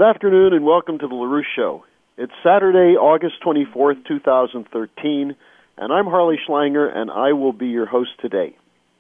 afternoon and welcome to the LaRouche Show. It's Saturday, August 24th, 2013, and I'm Harley Schlanger, and I will be your host today.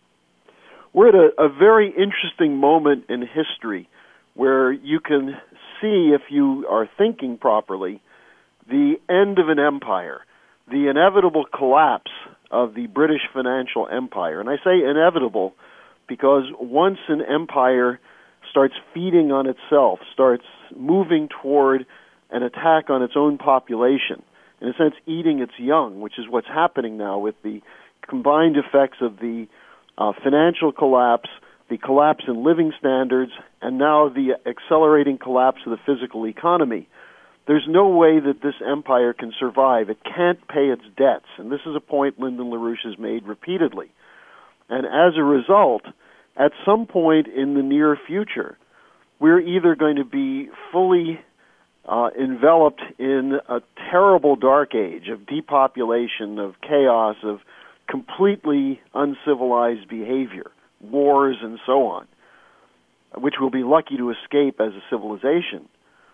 We're at a very interesting moment in history where you can see, if you are thinking properly, the end of an empire, the inevitable collapse of the British financial empire. And I say inevitable because once an empire starts feeding on itself, starts moving toward an attack on its own population, in a sense eating its young, which is what's happening now with the combined effects of the financial collapse, the collapse in living standards, and now the accelerating collapse of the physical economy. There's no way that this empire can survive. It can't pay its debts, and this is a point Lyndon LaRouche has made repeatedly. And as a result, at some point in the near future, we're either going to be fully enveloped in a terrible dark age of depopulation, of chaos, of completely uncivilized behavior, wars, and so on, which we'll be lucky to escape as a civilization,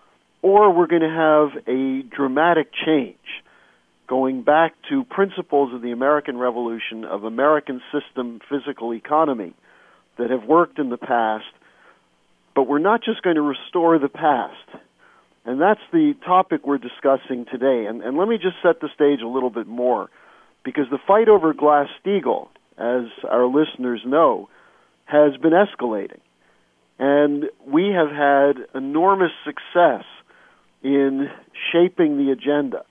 or we're going to have a dramatic change, going back to principles of the American Revolution, of American system physical economy that have worked in the past, but we're not just going to restore the past. And that's the topic we're discussing today. And let me just set the stage a little bit more, because the fight over Glass-Steagall, as our listeners know, has been escalating. And we have had enormous success in shaping the agenda.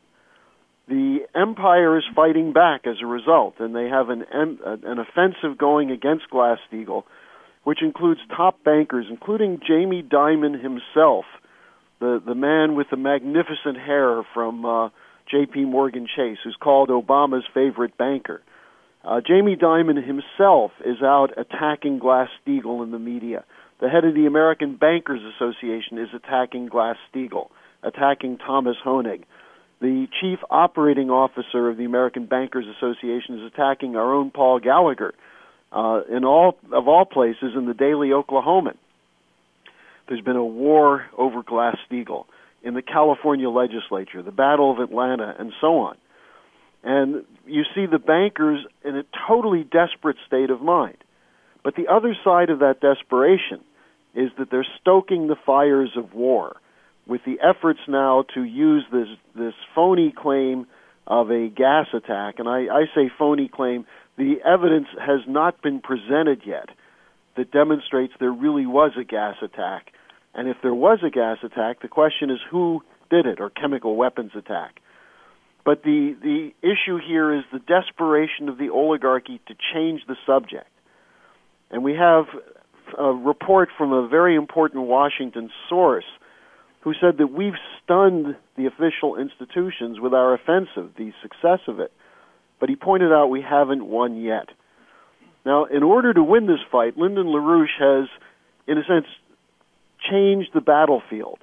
The empire is fighting back as a result, and they have an offensive going against Glass-Steagall, which includes top bankers, including Jamie Dimon himself, the man with the magnificent hair from J.P. Morgan Chase, who's called Obama's favorite banker. Jamie Dimon himself is out attacking Glass-Steagall in the media. The head of the American Bankers Association is attacking Glass-Steagall, attacking Thomas Hoenig. The chief operating officer of the American Bankers Association is attacking our own Paul Gallagher, in all places in the Daily Oklahoman. There's been a war over Glass-Steagall in the California legislature, the Battle of Atlanta, and so on. And you see the bankers in a totally desperate state of mind. But the other side of that desperation is that they're stoking the fires of war with the efforts now to use this phony claim of a gas attack. And I say phony claim. The evidence has not been presented yet that demonstrates there really was a gas attack. And if there was a gas attack, the question is who did it, or chemical weapons attack. But the issue here is the desperation of the oligarchy to change the subject. And we have a report from a very important Washington source who said that we've stunned the official institutions with our offensive, the success of it. But he pointed out we haven't won yet. Now, in order to win this fight, Lyndon LaRouche has, in a sense, changed the battlefield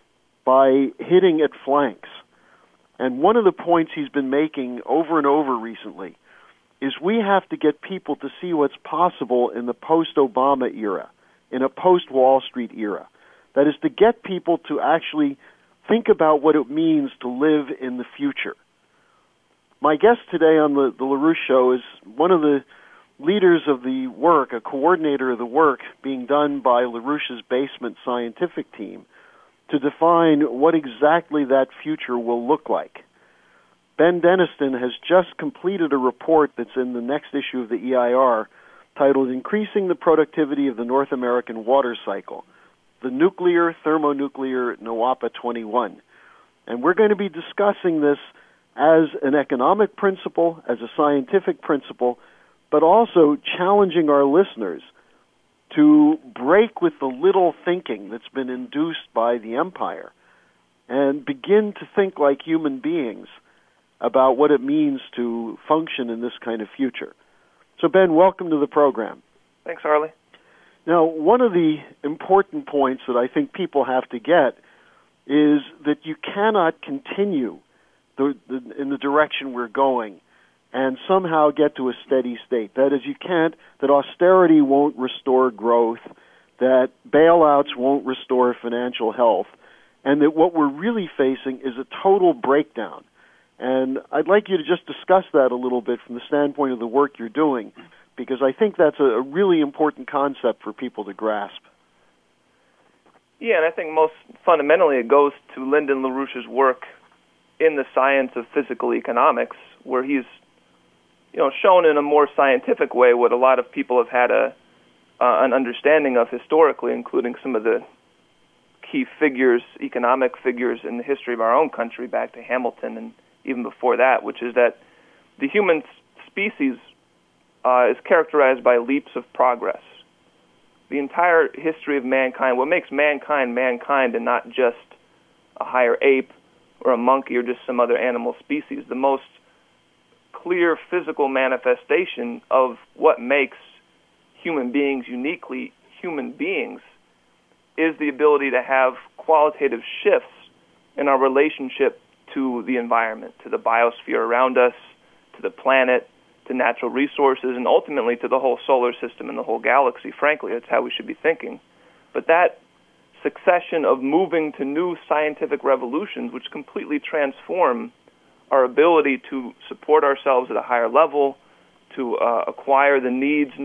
by hitting at flanks. And one of the points he's been making over and over recently is we have to get people to see what's possible in the post-Obama era, in a post-Wall Street era. That is, to get people to actually think about what it means to live in the future. My guest today on the LaRouche Show is one of the leaders of the work, a coordinator of the work being done by LaRouche's Basement Scientific Team to define what exactly that future will look like. Ben Deniston has just completed a report that's in the next issue of the EIR titled Increasing the Productivity of the North American Water Cycle, the Nuclear Thermonuclear NOAPA 21. And we're going to be discussing this as an economic principle, as a scientific principle, but also challenging our listeners to break with the little thinking that's been induced by the empire and begin to think like human beings about what it means to function in this kind of future. So, Ben, welcome to the program. Thanks, Harley. Now, one of the important points that I think people have to get is that you cannot continue in the direction we're going and somehow get to a steady state. That is, that austerity won't restore growth, that bailouts won't restore financial health, and that what we're really facing is a total breakdown. And I'd like you to just discuss that a little bit from the standpoint of the work you're doing, because I think that's a really important concept for people to grasp. Yeah, and I think most fundamentally it goes to Lyndon LaRouche's work in the science of physical economics, where he's shown in a more scientific way what a lot of people have had an understanding of historically, including some of the key figures, economic figures in the history of our own country, back to Hamilton and even before that, which is that the human species is characterized by leaps of progress. The entire history of mankind, what makes mankind mankind and not just a higher ape or a monkey or just some other animal species, the most clear physical manifestation of what makes human beings uniquely human beings is the ability to have qualitative shifts in our relationship to the environment, to the biosphere around us, to the planet, to natural resources, and ultimately to the whole solar system and the whole galaxy. Frankly, that's how we should be thinking. But that succession of moving to new scientific revolutions, which completely transform our ability to support ourselves at a higher level, to acquire the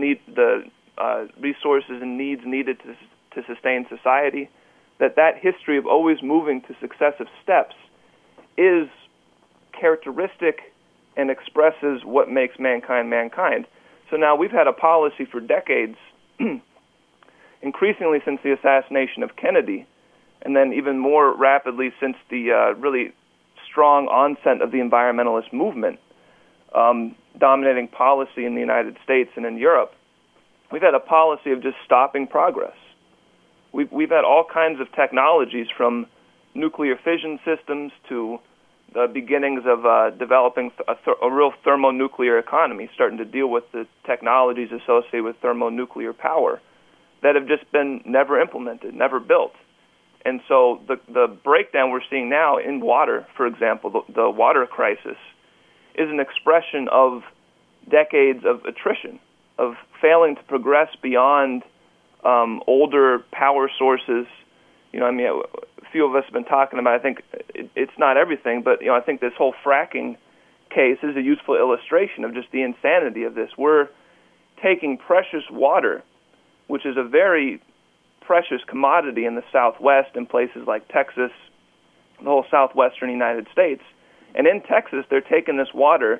resources and needs needed to sustain society, that history of always moving to successive steps is characteristic and expresses what makes mankind mankind. So now we've had a policy for decades, increasingly since the assassination of Kennedy, and then even more rapidly since the really strong onset of the environmentalist movement, dominating policy in the United States and in Europe. We've had a policy of just stopping progress. We've had all kinds of technologies, from nuclear fission systems to the beginnings of developing a real thermonuclear economy, starting to deal with the technologies associated with thermonuclear power that have just been never implemented, never built. And so the breakdown we're seeing now in water, for example, the water crisis, is an expression of decades of attrition, of failing to progress beyond older power sources. A few of us have been talking about, I think it's not everything, but I think this whole fracking case is a useful illustration of just the insanity of this. We're taking precious water, which is a very precious commodity in the Southwest and places like Texas, the whole southwestern United States. And in Texas, they're taking this water,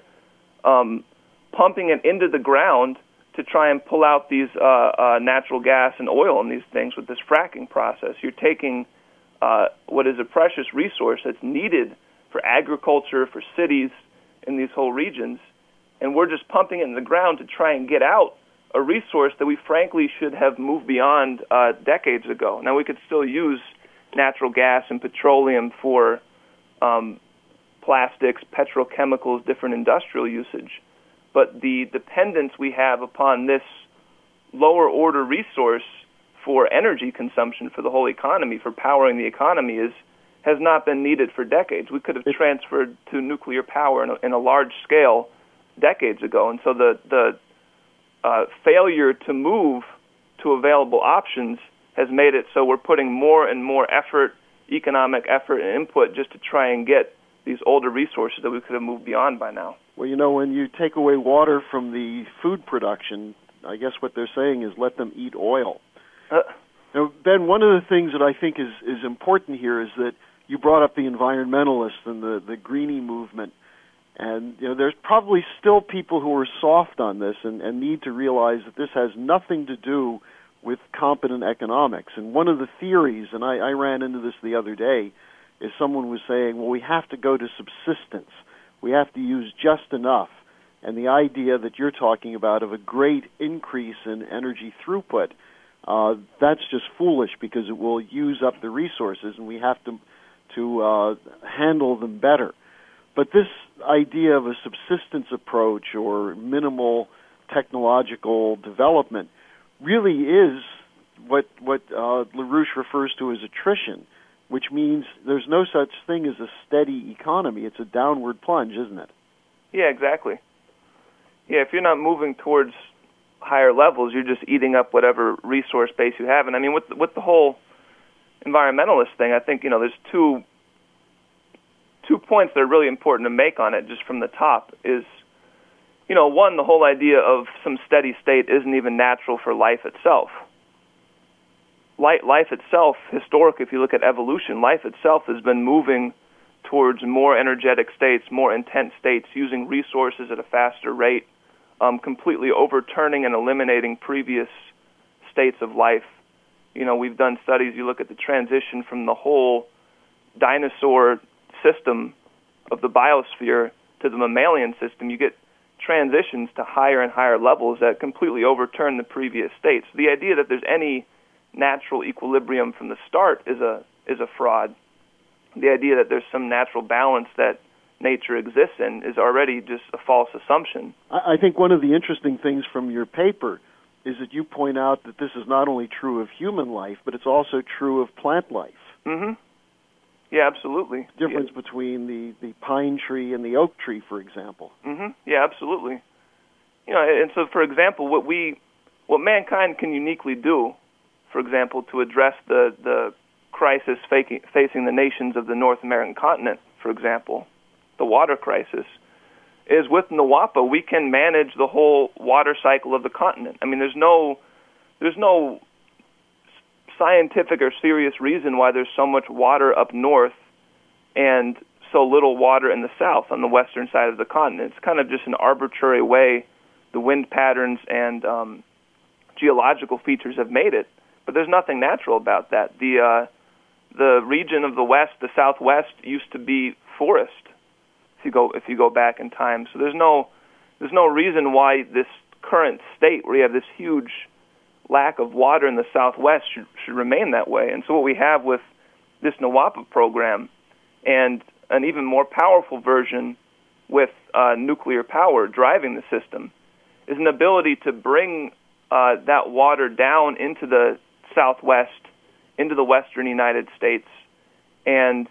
pumping it into the ground to try and pull out these natural gas and oil and these things with this fracking process. You're taking what is a precious resource that's needed for agriculture, for cities in these whole regions, and we're just pumping it in the ground to try and get out a resource that we frankly should have moved beyond decades ago. Now, we could still use natural gas and petroleum for plastics, petrochemicals, different industrial usage, but the dependence we have upon this lower order resource for energy consumption for the whole economy, for powering the economy, has not been needed for decades. We could have transferred to nuclear power in a large scale decades ago, and so the failure to move to available options has made it so we're putting more and more effort, economic effort and input, just to try and get these older resources that we could have moved beyond by now. Well, when you take away water from the food production, I guess what they're saying is let them eat oil. Now, Ben, one of the things that I think is important here is that you brought up the environmentalists and the greenie movement. And there's probably still people who are soft on this and need to realize that this has nothing to do with competent economics. And one of the theories, and I ran into this the other day, is someone was saying, well, we have to go to subsistence. We have to use just enough. And the idea that you're talking about of a great increase in energy throughput, that's just foolish, because it will use up the resources, and we have to handle them better. But this idea of a subsistence approach or minimal technological development really is what LaRouche refers to as attrition, which means there's no such thing as a steady economy. It's a downward plunge, isn't it? Yeah, exactly. Yeah, if you're not moving towards higher levels, you're just eating up whatever resource base you have. And I mean, with the whole, environmentalist thing, I think, there's two points that are really important to make on it just from the top is, one, the whole idea of some steady state isn't even natural for life itself. Life itself, historically, if you look at evolution, life itself has been moving towards more energetic states, more intense states, using resources at a faster rate, completely overturning and eliminating previous states of life. We've done studies, you look at the transition from the whole dinosaur system of the biosphere to the mammalian system, you get transitions to higher and higher levels that completely overturn the previous states. The idea that there's any natural equilibrium from the start is a fraud. The idea that there's some natural balance that nature exists in is already just a false assumption. I think one of the interesting things from your paper is that you point out that this is not only true of human life, but it's also true of plant life. Mm-hmm. Yeah, absolutely. Difference between the pine tree and the oak tree, for example. Mm-hmm. Yeah, absolutely. And so, for example, what mankind can uniquely do, for example, to address the crisis facing the nations of the North American continent, for example, the water crisis, is with NWAPA we can manage the whole water cycle of the continent. I mean, there's no scientific or serious reason why there's so much water up north and so little water in the south on the western side of the continent. It's kind of just an arbitrary way the wind patterns and geological features have made it, but there's nothing natural about that. The region of the west, the southwest, used to be forest. If you go back in time, so there's no reason why this current state, where you have this huge lack of water in the southwest, should remain that way. And so what we have with this NWAPA program, and an even more powerful version with nuclear power driving the system, is an ability to bring that water down into the southwest, into the western United States, and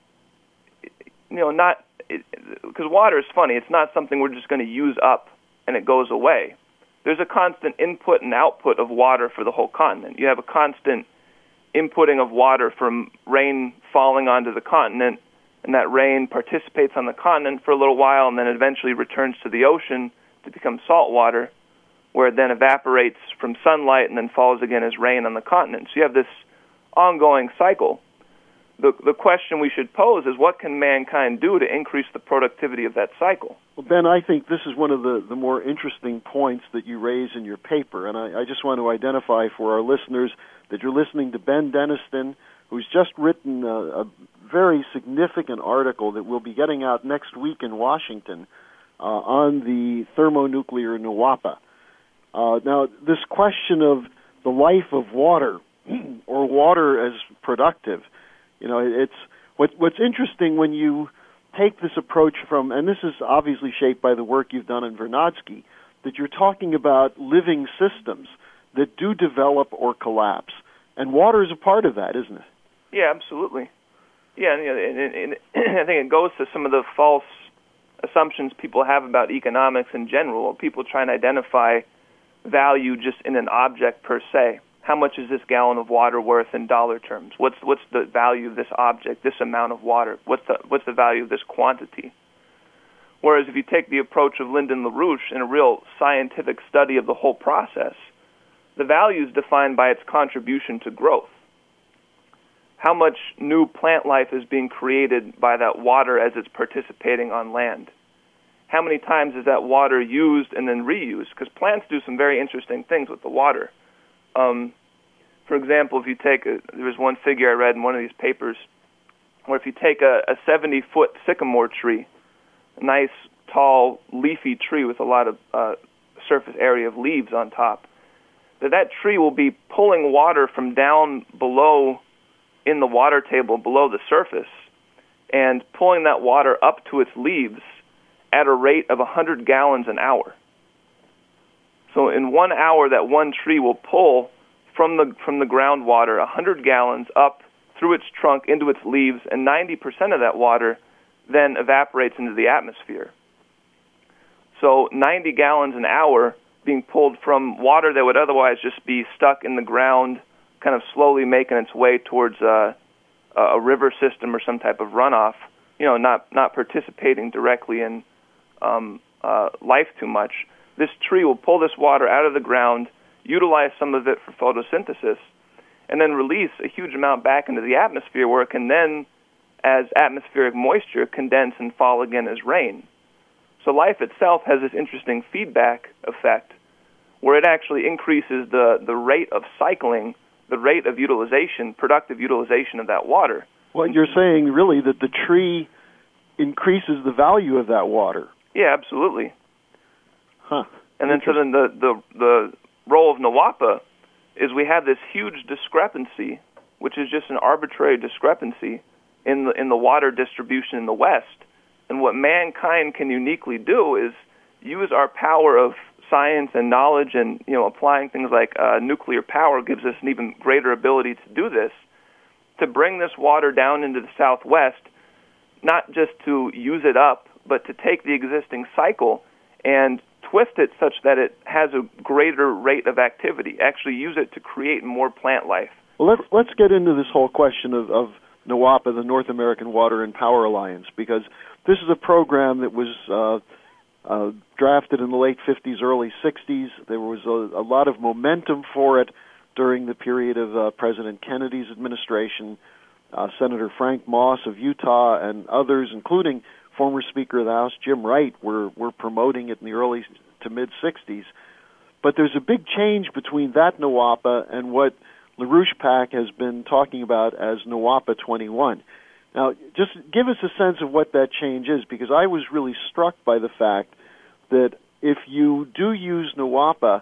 because water is funny, it's not something we're just going to use up and it goes away. There's a constant input and output of water for the whole continent. You have a constant inputting of water from rain falling onto the continent, and that rain participates on the continent for a little while and then eventually returns to the ocean to become salt water, where it then evaporates from sunlight and then falls again as rain on the continent. So you have this ongoing cycle. The question we should pose is, what can mankind do to increase the productivity of that cycle? Well, Ben, I think this is one of the more interesting points that you raise in your paper, and I just want to identify for our listeners that you're listening to Ben Deniston, who's just written a very significant article that we'll be getting out next week in Washington on the thermonuclear NWAPA. Now, this question of the life of water, or water as productive, it's what's interesting when you take this approach from, and this is obviously shaped by the work you've done in Vernadsky, that you're talking about living systems that do develop or collapse, and water is a part of that, isn't it? Yeah, absolutely. Yeah, and I think it goes to some of the false assumptions people have about economics in general. People try and identify value just in an object per se. How much is this gallon of water worth in dollar terms? What's the value of this object, this amount of water? What's the value of this quantity? Whereas if you take the approach of Lyndon LaRouche in a real scientific study of the whole process, the value is defined by its contribution to growth. How much new plant life is being created by that water as it's participating on land? How many times is that water used and then reused? Because plants do some very interesting things with the water. For example, if you take there was one figure I read in one of these papers where if you take a 70-foot sycamore tree, a nice, tall, leafy tree with a lot of surface area of leaves on top, that tree will be pulling water from down below in the water table below the surface and pulling that water up to its leaves at a rate of 100 gallons an hour. So in 1 hour, that one tree will pull from the groundwater 100 gallons up through its trunk into its leaves, and 90% of that water then evaporates into the atmosphere. So 90 gallons an hour being pulled from water that would otherwise just be stuck in the ground, kind of slowly making its way towards a river system or some type of runoff, not participating directly in life too much. This tree will pull this water out of the ground, utilize some of it for photosynthesis, and then release a huge amount back into the atmosphere where it can then, as atmospheric moisture, condense and fall again as rain. So life itself has this interesting feedback effect where it actually increases the rate of cycling, the rate of utilization, productive utilization of that water. Well, you're saying really that the tree increases the value of that water. Yeah, absolutely. Huh. And then the role of NWAPA is we have this huge discrepancy, which is just an arbitrary discrepancy in the water distribution in the West. And what mankind can uniquely do is use our power of science and knowledge, and applying things like nuclear power gives us an even greater ability to do this, to bring this water down into the Southwest, not just to use it up, but to take the existing cycle and twist it such that it has a greater rate of activity, actually use it to create more plant life. Well, let's get into this whole question of NWAPA, the North American Water and Power Alliance, because this is a program that was drafted in the late 50s, early 60s. There was a lot of momentum for it during the period of President Kennedy's administration. Senator Frank Moss of Utah and others, including former Speaker of the House Jim Wright, were promoting it in the early to mid-60s. But there's a big change between that NWAPA and what LaRouche PAC has been talking about as NWAPA 21. Now, just give us a sense of what that change is, because I was really struck by the fact that if you do use NWAPA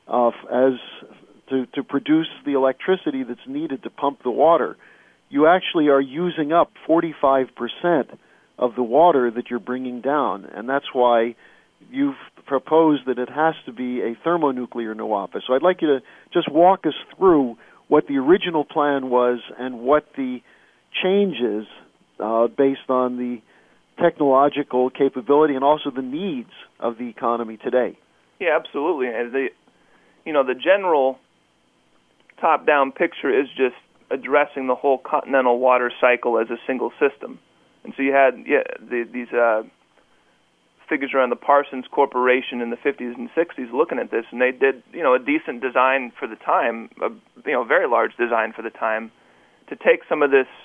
to produce the electricity that's needed to pump the water, you actually are using up 45% of the water that you're bringing down, and that's why you've proposed that it has to be a thermonuclear NWAPA. So I'd like you to just walk us through what the original plan was and what the changes based on the technological capability and also the needs of the economy today. Yeah, absolutely. And the general top-down picture is just addressing the whole continental water cycle as a single system. And so you had these figures around the Parsons Corporation in the 50s and 60s looking at this, and they did a decent design for the time, a very large design for the time, to take some of this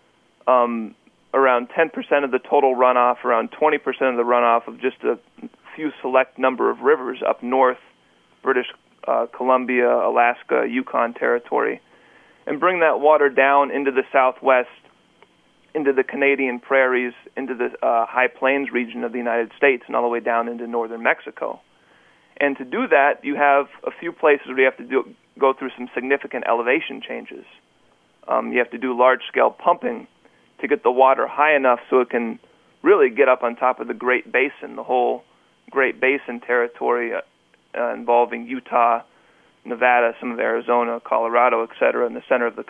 around 10% of the total runoff, around 20% of the runoff of just a few select number of rivers up north, British Columbia, Alaska, Yukon Territory, and bring that water down into the Southwest, into the Canadian prairies, into the high plains region of the United States, and all the way down into northern Mexico. And to do that, you have a few places where you have to go through some significant elevation changes. You have to do large-scale pumping to get the water high enough so it can really get up on top of the Great Basin, the whole Great Basin territory involving Utah, Nevada, some of Arizona, Colorado, etc., in the center of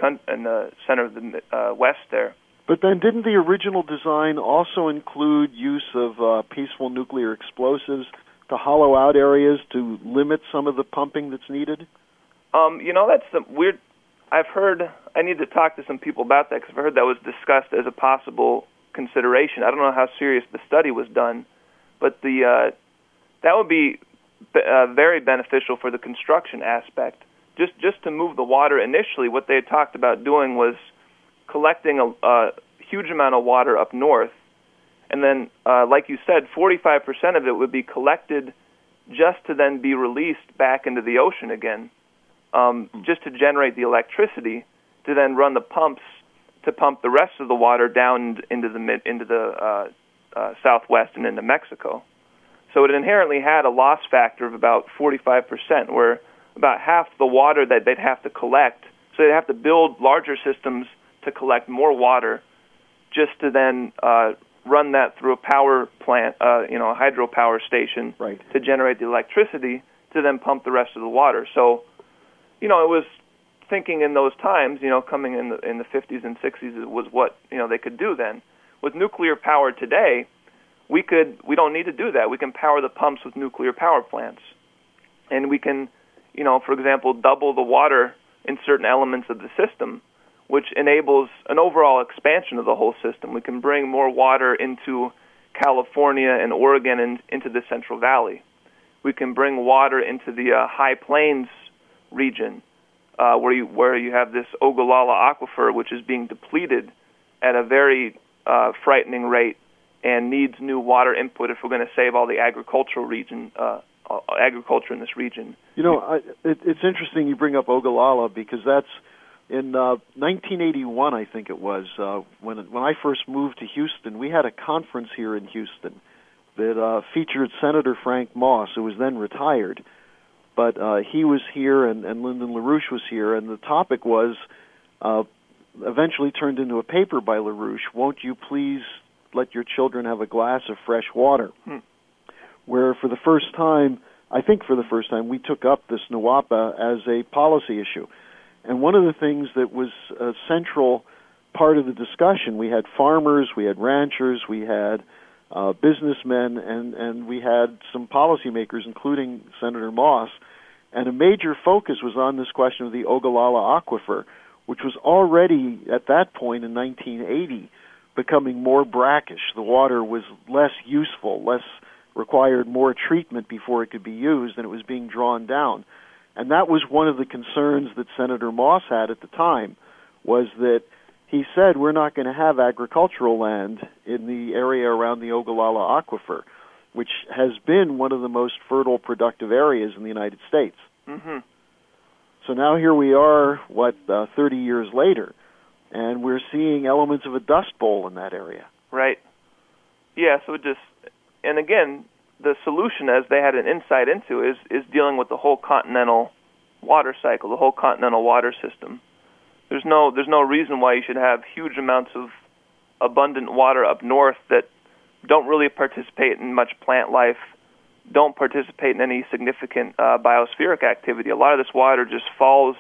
the West there. But then didn't the original design also include use of peaceful nuclear explosives to hollow out areas to limit some of the pumping that's needed? That's the weird. I need to talk to some people about that, because I've heard that was discussed as a possible consideration. I don't know how serious the study was done, but that would be very beneficial for the construction aspect. Just to move the water initially, what they had talked about doing was collecting a huge amount of water up north, and then, like you said, 45% of it would be collected just to then be released back into the ocean again, just to generate the electricity to then run the pumps to pump the rest of the water down into the Southwest and into Mexico. So it inherently had a loss factor of about 45%, where about half the water that they'd have to collect, so they'd have to build larger systems to collect more water just to then run that through a power plant, a hydropower station, right, to generate the electricity to then pump the rest of the water. So, it was thinking in those times, coming in the 50s and 60s, it was what, they could do then. With nuclear power today, we don't need to do that. We can power the pumps with nuclear power plants. And we can, for example, double the water in certain elements of the system, which enables an overall expansion of the whole system. We can bring more water into California and Oregon and into the Central Valley. We can bring water into the High Plains region, where you have this Ogallala aquifer, which is being depleted at a very frightening rate and needs new water input if we're going to save all the agriculture in this region. You know, it's interesting you bring up Ogallala, because that's in 1981, I think it was, when I first moved to Houston. We had a conference here in Houston that featured Senator Frank Moss, who was then retired. But he was here, and Lyndon LaRouche was here, and the topic was, eventually turned into a paper by LaRouche, "Won't you please let your children have a glass of fresh water?" Where for the first time, we took up this NWAPA as a policy issue. And one of the things that was a central part of the discussion, we had farmers, we had ranchers, we had businessmen, and we had some policymakers, including Senator Moss, and a major focus was on this question of the Ogallala aquifer, which was already, at that point in 1980, becoming more brackish. The water was less useful, required more treatment before it could be used, and it was being drawn down. And that was one of the concerns that Senator Moss had at the time, was that he said, we're not going to have agricultural land in the area around the Ogallala aquifer, which has been one of the most fertile, productive areas in the United States. Mm-hmm. So now here we are, 30 years later, and we're seeing elements of a dust bowl in that area. Right. Yeah, and again, the solution, as they had an insight into, is dealing with the whole continental water cycle, the whole continental water system. There's no reason why you should have huge amounts of abundant water up north that don't really participate in much plant life, don't participate in any significant biospheric activity. A lot of this water just falls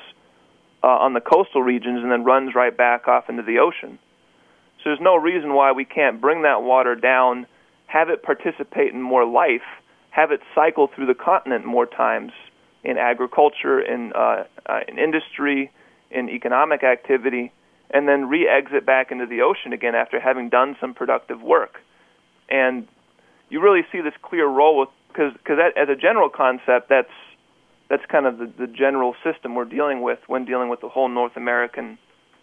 on the coastal regions and then runs right back off into the ocean. So there's no reason why we can't bring that water down, have it participate in more life, have it cycle through the continent more times in agriculture, in industry, in economic activity, and then re-exit back into the ocean again after having done some productive work. And you really see this clear role, because as a general concept, that's kind of the general system we're dealing with when dealing with the whole North American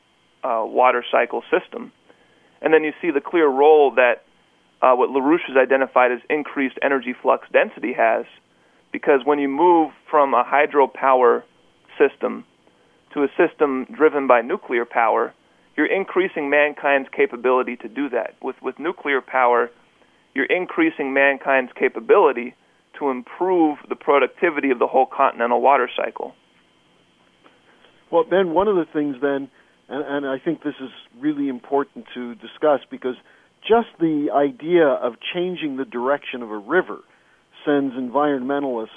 water cycle system. And then you see the clear role that what LaRouche has identified as increased energy flux density has, because when you move from a hydropower system to a system driven by nuclear power, you're increasing mankind's capability to do that. With nuclear power, you're increasing mankind's capability to improve the productivity of the whole continental water cycle. Well, Ben, one of the things then, and I think this is really important to discuss, because just the idea of changing the direction of a river sends environmentalists,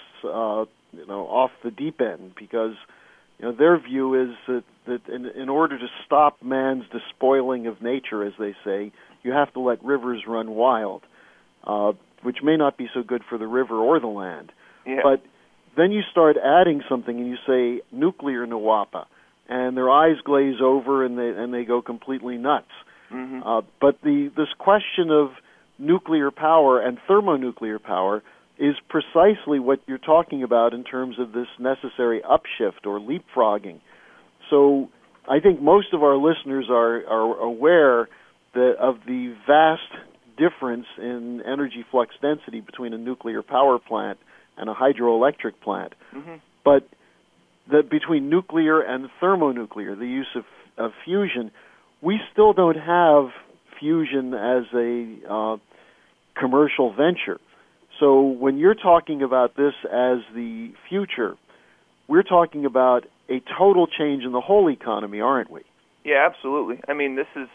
off the deep end, because their view is that in order to stop man's despoiling of nature, as they say, you have to let rivers run wild, which may not be so good for the river or the land. Yeah. But then you start adding something and you say nuclear NWAPA, and their eyes glaze over and they go completely nuts. Mm-hmm. But this question of nuclear power and thermonuclear power is precisely what you're talking about in terms of this necessary upshift or leapfrogging. So I think most of our listeners are aware of the vast difference in energy flux density between a nuclear power plant and a hydroelectric plant. Mm-hmm. But between nuclear and thermonuclear, the use of fusion, we still don't have fusion as a commercial venture. So when you're talking about this as the future, we're talking about a total change in the whole economy, aren't we? Yeah, absolutely. I mean, this is,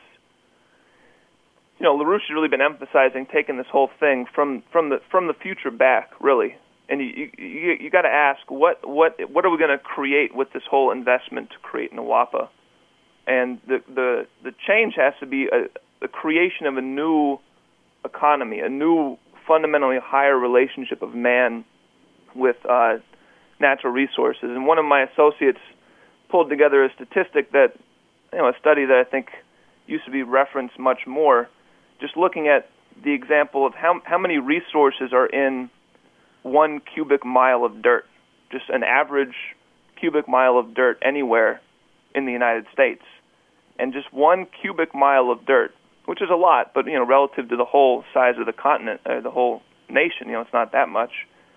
LaRouche has really been emphasizing taking this whole thing from the future back, really. And you got to ask, what are we going to create with this whole investment to create NWAPA? And the change has to be a creation of a new economy, a new fundamentally higher relationship of man with natural resources. And one of my associates pulled together a statistic that, a study that I think used to be referenced much more, just looking at the example of how many resources are in 1 cubic mile of dirt, just an average cubic mile of dirt anywhere in the United States. And just 1 cubic mile of dirt, which is a lot, but relative to the whole size of the continent, the whole nation, it's not that much.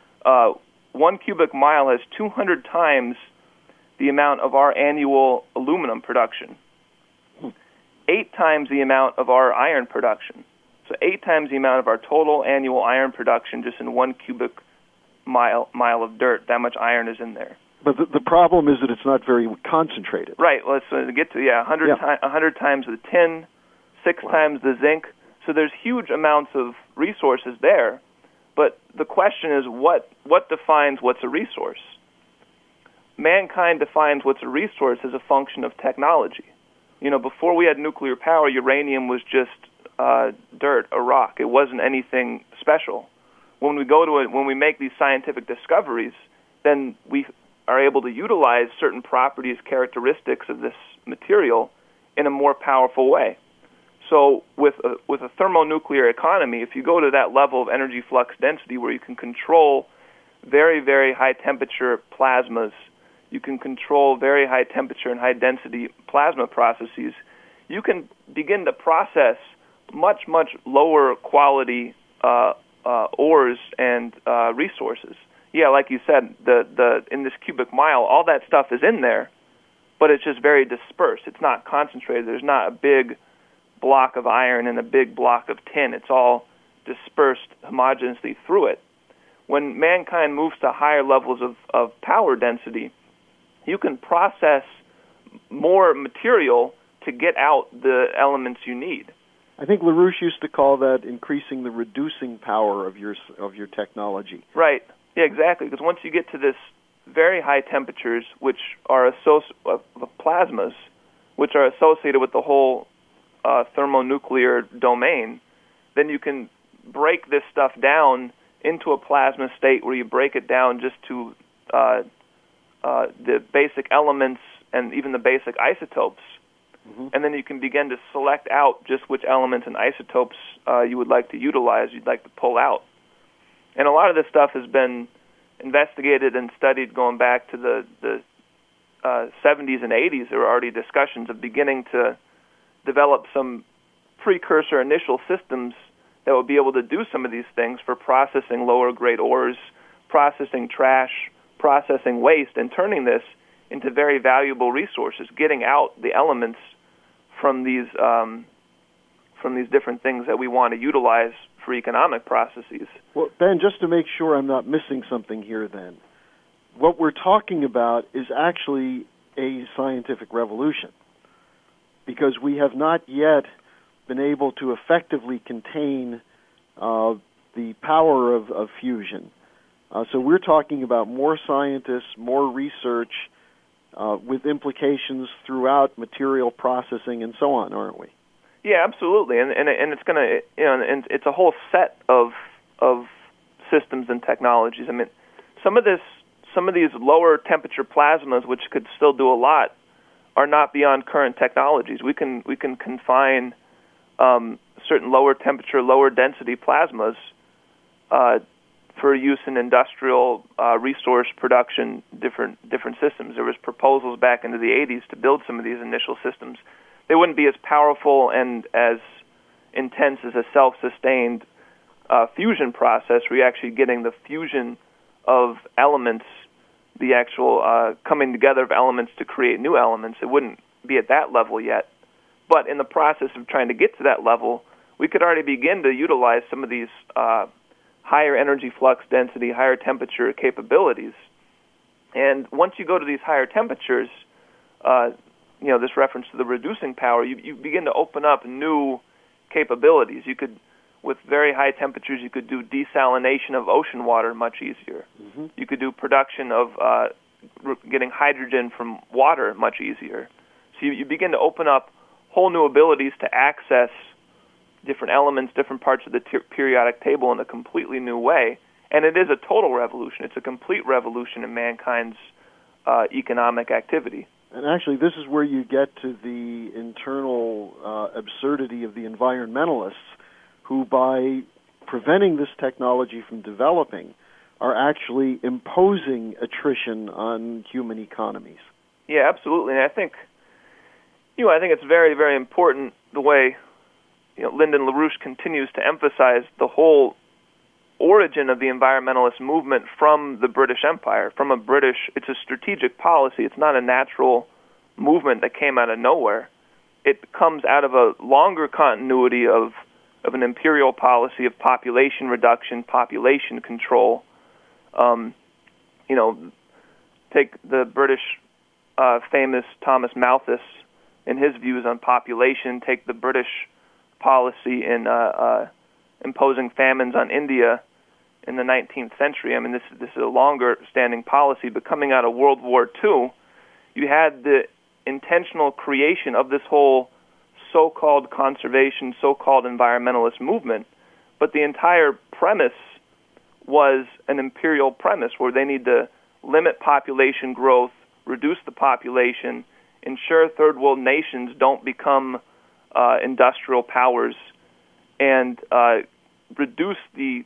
1 cubic mile has 200 times the amount of our annual aluminum production, 8 times the amount of our iron production. So 8 times the amount of our total annual iron production just in 1 cubic mile of dirt. That much iron is in there. But the problem is that it's not very concentrated. Right. Let's get to 100 times the tin, 6 times the zinc. So there's huge amounts of resources there. But the question is, what defines what's a resource? Mankind defines what's a resource as a function of technology. Before we had nuclear power, uranium was just dirt, a rock. It wasn't anything special. When we make these scientific discoveries, then we are able to utilize certain properties, characteristics of this material in a more powerful way. So with a thermonuclear economy, if you go to that level of energy flux density where you can control very, very high temperature plasmas, you can control very high temperature and high density plasma processes, you can begin to process much, much lower quality ores and resources. Yeah, like you said, the in this cubic mile, all that stuff is in there, but it's just very dispersed. It's not concentrated. There's not a big block of iron and a big block of tin. It's all dispersed homogeneously through it. When mankind moves to higher levels of power density, you can process more material to get out the elements you need. I think LaRouche used to call that increasing the reducing power of your technology. Right. Yeah, exactly. Because once you get to this very high temperatures, which are plasmas, which are associated with the whole thermonuclear domain, then you can break this stuff down into a plasma state where you break it down just to the basic elements and even the basic isotopes. Mm-hmm. And then you can begin to select out just which elements and isotopes you would like to utilize, you'd like to pull out. And a lot of this stuff has been investigated and studied going back to the 70s and 80s. There were already discussions of beginning to develop some precursor initial systems that would be able to do some of these things for processing lower-grade ores, processing trash, processing waste, and turning this into very valuable resources, getting out the elements from these different things that we want to utilize for economic processes. Well, Ben, just to make sure I'm not missing something here then, what we're talking about is actually a scientific revolution, because we have not yet been able to effectively contain the power of fusion. So we're talking about more scientists, more research, with implications throughout material processing and so on, aren't we? Yeah, absolutely, and it's going to, and it's a whole set of systems and technologies. I mean, some of these lower temperature plasmas, which could still do a lot, are not beyond current technologies. We can confine certain lower temperature, lower density plasmas for use in industrial resource production, different systems. There was proposals back into the 80s to build some of these initial systems. They wouldn't be as powerful and as intense as a self-sustained fusion process where you're actually getting the fusion of elements, the actual coming together of elements to create new elements. It wouldn't be at that level yet. But in the process of trying to get to that level, we could already begin to utilize some of these higher energy flux density, higher temperature capabilities. And once you go to these higher temperatures, this reference to the reducing power, you begin to open up new capabilities. You could, with very high temperatures, you could do desalination of ocean water much easier. Mm-hmm. You could do production of getting hydrogen from water much easier. So you begin to open up whole new abilities to access different elements, different parts of the periodic table in a completely new way. And it is a total revolution. It's a complete revolution in mankind's economic activity. And actually, this is where you get to the internal absurdity of the environmentalists, who, by preventing this technology from developing, are actually imposing attrition on human economies. Yeah, absolutely. And I think it's very, very important the way Lyndon LaRouche continues to emphasize the whole origin of the environmentalist movement from the British Empire, it's a strategic policy. It's not a natural movement that came out of nowhere. It comes out of a longer continuity of an imperial policy of population reduction, population control. Take the British famous Thomas Malthus and his views on population, take the British policy in imposing famines on India in the 19th century. I mean, this is a longer-standing policy, but coming out of World War II, you had the intentional creation of this whole so-called conservation, so-called environmentalist movement, but the entire premise was an imperial premise where they need to limit population growth, reduce the population, ensure third world nations don't become industrial powers, and reduce the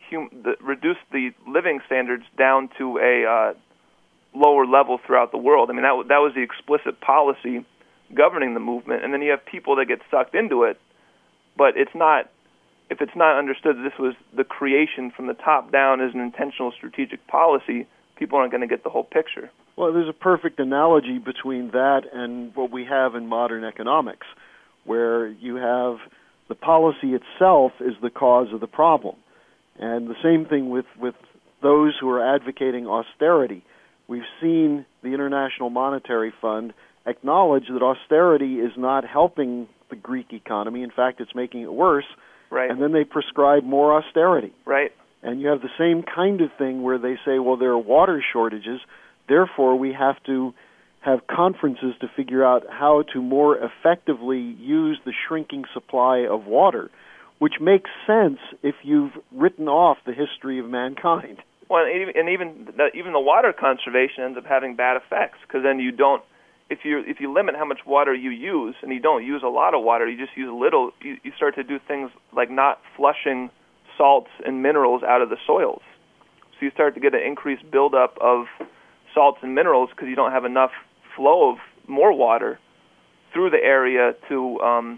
living standards down to a lower level throughout the world. I mean, that was the explicit policy governing the movement. And then you have people that get sucked into it, but if it's not understood that this was the creation from the top down as an intentional strategic policy, people aren't going to get the whole picture. Well, there's a perfect analogy between that and what we have in modern economics, where you have the policy itself is the cause of the problem. And the same thing with those who are advocating austerity. We've seen the International Monetary Fund acknowledge that austerity is not helping the Greek economy. In fact, it's making it worse. Right. And then they prescribe more austerity. Right. And you have the same kind of thing where they say, well, there are water shortages, therefore we have to have conferences to figure out how to more effectively use the shrinking supply of water, which makes sense if you've written off the history of mankind. Well, and even the water conservation ends up having bad effects, because then if you limit how much water you use, and you don't use a lot of water, you just use a little, you start to do things like not flushing salts and minerals out of the soils. So you start to get an increased buildup of salts and minerals because you don't have enough flow of more water through the area to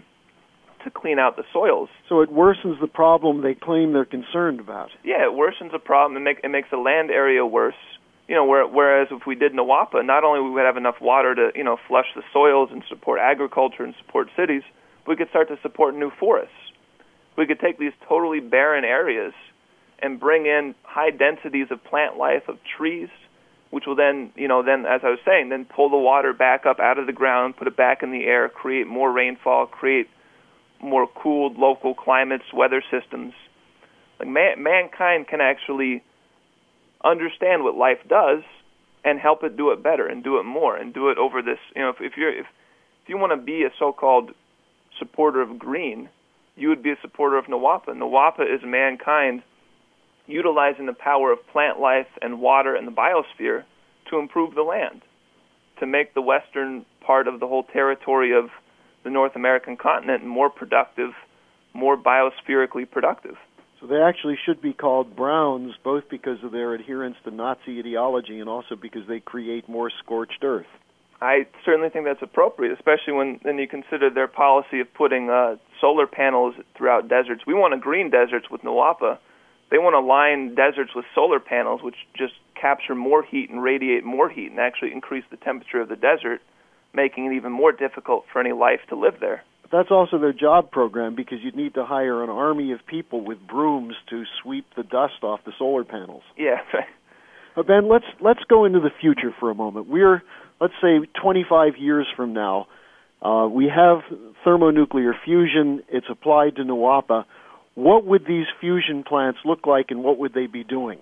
clean out the soils. So it worsens the problem they claim they're concerned about. Yeah, it worsens the problem. It makes the land area worse. Whereas if we did NWAPA, not only would we have enough water to, flush the soils and support agriculture and support cities, we could start to support new forests. We could take these totally barren areas and bring in high densities of plant life, of trees, which will then, as I was saying, then pull the water back up out of the ground, put it back in the air, create more rainfall, create more cooled local climates, weather systems. Like mankind can actually understand what life does and help it do it better and do it more and do it over this. If you want to be a so-called supporter of green, you would be a supporter of NWAPA. NWAPA is mankind utilizing the power of plant life and water and the biosphere to improve the land, to make the western part of the whole territory of the North American continent more productive, more biospherically productive. So they actually should be called browns, both because of their adherence to Nazi ideology and also because they create more scorched earth. I certainly think that's appropriate, especially when you consider their policy of putting solar panels throughout deserts. We want to green deserts with NWAPA. They want to line deserts with solar panels, which just capture more heat and radiate more heat and actually increase the temperature of the desert, making it even more difficult for any life to live there. But that's also their job program, because you'd need to hire an army of people with brooms to sweep the dust off the solar panels. Yeah. Ben, let's go into the future for a moment. We're, let's say, 25 years from now. We have thermonuclear fusion. It's applied to NWAPA. What would these fusion plants look like, and what would they be doing?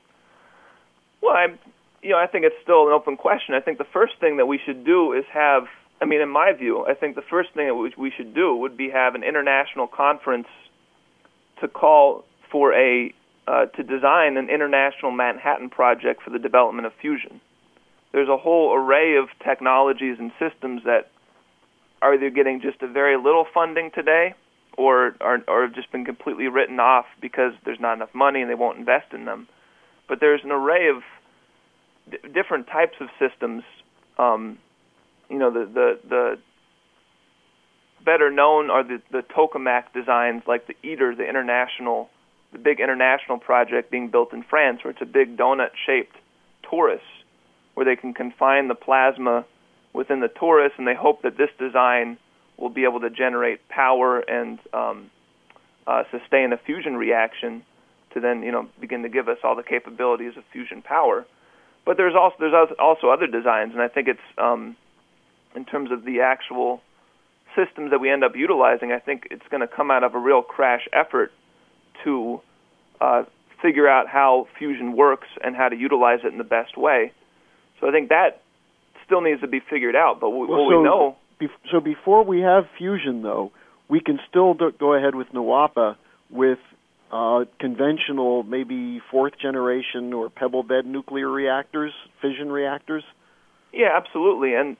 Well, I think it's still an open question. I think the first thing that we should do is have, in my view, I think the first thing that we should do would be have an international conference to call for to design an international Manhattan Project for the development of fusion. there's a whole array of technologies and systems that are either getting just a very little funding today or have just been completely written off because there's not enough money and they won't invest in them. But there's an array of different types of systems. The better known are the tokamak designs, like the ITER, the big international project being built in France, where it's a big donut-shaped torus, where they can confine the plasma within the torus, and they hope that this design will be able to generate power and sustain a fusion reaction to then, begin to give us all the capabilities of fusion power. But there's also other designs, and I think it's in terms of the actual systems that we end up utilizing, I think it's going to come out of a real crash effort to figure out how fusion works and how to utilize it in the best way. So I think that still needs to be figured out. But we know. So before we have fusion, though, we can still go ahead with NWOPA with conventional, maybe fourth generation or pebble bed nuclear reactors, fission reactors. Yeah, absolutely, and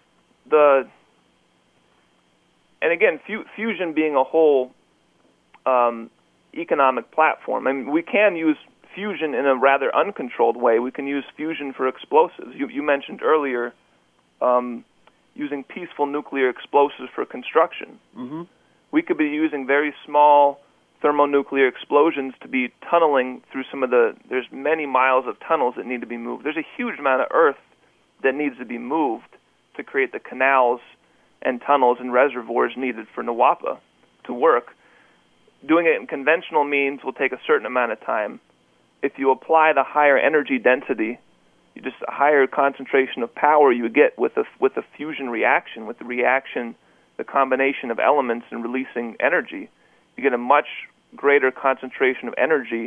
again, fusion being a whole economic platform. I mean, we can use fusion in a rather uncontrolled way. We can use fusion for explosives. You mentioned earlier using peaceful nuclear explosives for construction. Mm-hmm. We could be using very small thermonuclear explosions to be tunneling through there's many miles of tunnels that need to be moved. There's a huge amount of earth that needs to be moved to create the canals and tunnels and reservoirs needed for NWOPA to work. Doing it in conventional means will take a certain amount of time. If you apply the higher energy density, you just a higher concentration of power you get with a fusion reaction, with the combination of elements and releasing energy, you get a much greater concentration of energy,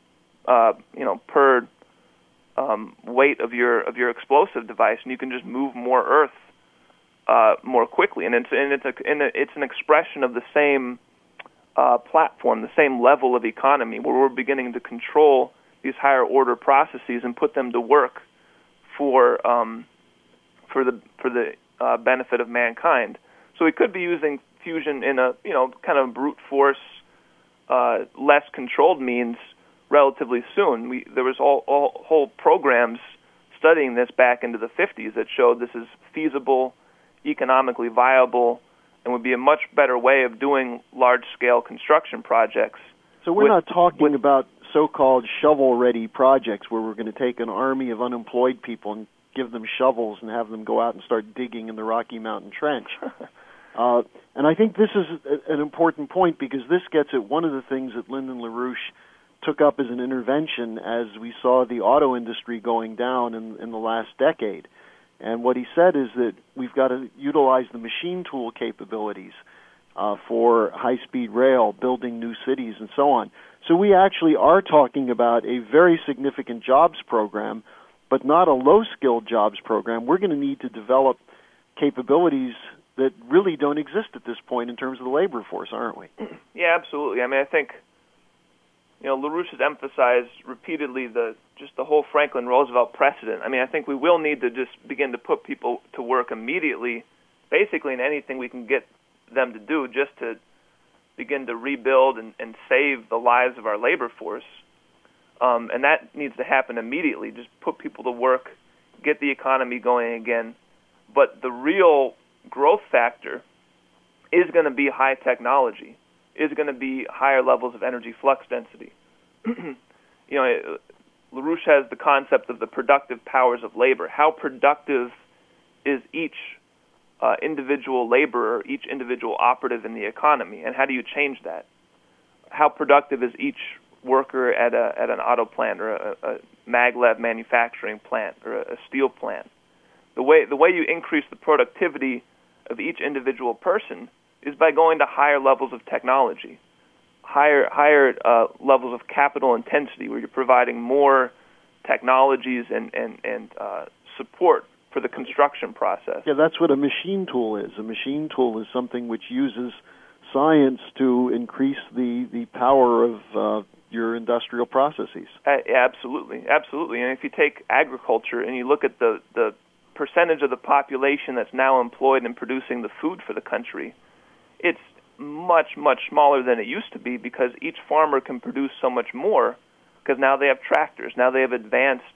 per weight of your explosive device, and you can just move more earth more quickly. And it's an expression of the same platform, the same level of economy, where we're beginning to control these higher order processes and put them to work for the benefit of mankind. So we could be using fusion in a kind of brute force, less controlled means relatively soon. There was whole programs studying this back into the 50s that showed this is feasible, economically viable, and would be a much better way of doing large-scale construction projects. So we're not talking about so-called shovel-ready projects where we're going to take an army of unemployed people and give them shovels and have them go out and start digging in the Rocky Mountain Trench. And I think this is an important point, because this gets at one of the things that Lyndon LaRouche took up as an intervention as we saw the auto industry going down in the last decade. And what he said is that we've got to utilize the machine tool capabilities for high-speed rail, building new cities, and so on. So we actually are talking about a very significant jobs program, but not a low-skilled jobs program. We're going to need to develop capabilities that really don't exist at this point in terms of the labor force, aren't we? Yeah, absolutely. I mean, I think LaRouche has emphasized repeatedly the whole Franklin Roosevelt precedent. I mean, I think we will need to just begin to put people to work immediately, basically in anything we can get them to do, just to begin to rebuild and save the lives of our labor force. And that needs to happen immediately. Just put people to work, get the economy going again. But the real growth factor is going to be high technology, is going to be higher levels of energy flux density. LaRouche has the concept of the productive powers of labor. How productive is each individual laborer, each individual operative in the economy, and how do you change that? How productive is each worker at an auto plant or a maglev manufacturing plant or a steel plant? The way you increase the productivity of each individual person is by going to higher levels of technology, higher levels of capital intensity, where you're providing more technologies and support for the construction process. Yeah, that's what a machine tool is. A machine tool is something which uses science to increase the power of your industrial processes. Absolutely. And if you take agriculture and you look at the percentage of the population that's now employed in producing the food for the country, it's much, much smaller than it used to be because each farmer can produce so much more because now they have tractors, now they have advanced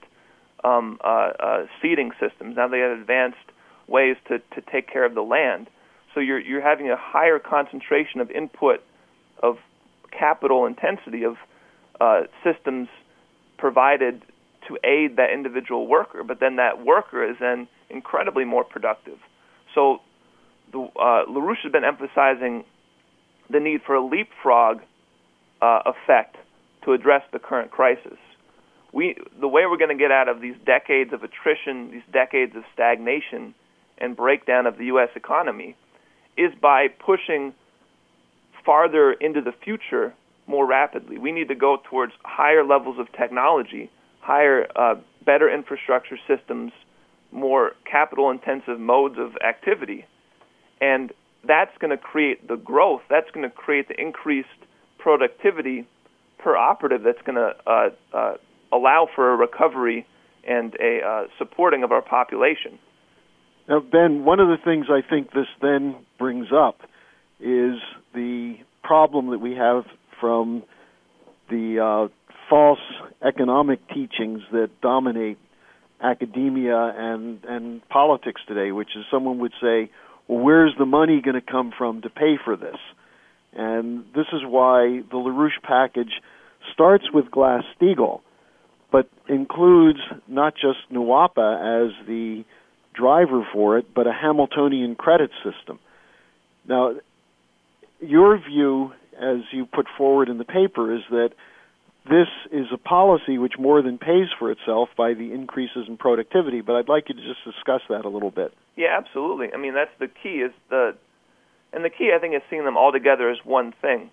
seeding systems, now they have advanced ways to take care of the land. So you're having a higher concentration of input, of capital intensity, of systems provided to aid that individual worker, but then that worker is then incredibly more productive. So LaRouche has been emphasizing the need for a leapfrog effect to address the current crisis. The way we're going to get out of these decades of attrition, these decades of stagnation and breakdown of the U.S. economy is by pushing farther into the future more rapidly. We need to go towards higher levels of technology, better infrastructure systems, more capital-intensive modes of activity. And that's going to create the growth, that's going to create the increased productivity per operative that's going to allow for a recovery and a supporting of our population. Now, Ben, one of the things I think this then brings up is the problem that we have from the false economic teachings that dominate academia and politics today, which is someone would say, well, where's the money going to come from to pay for this? And this is why the LaRouche package starts with Glass-Steagall, but includes not just NWOPA as the driver for it, but a Hamiltonian credit system. Now, your view, as you put forward in the paper, is that this is a policy which more than pays for itself by the increases in productivity, but I'd like you to just discuss that a little bit. Yeah, absolutely. I mean, that's the key, and the key, I think, is seeing them all together as one thing.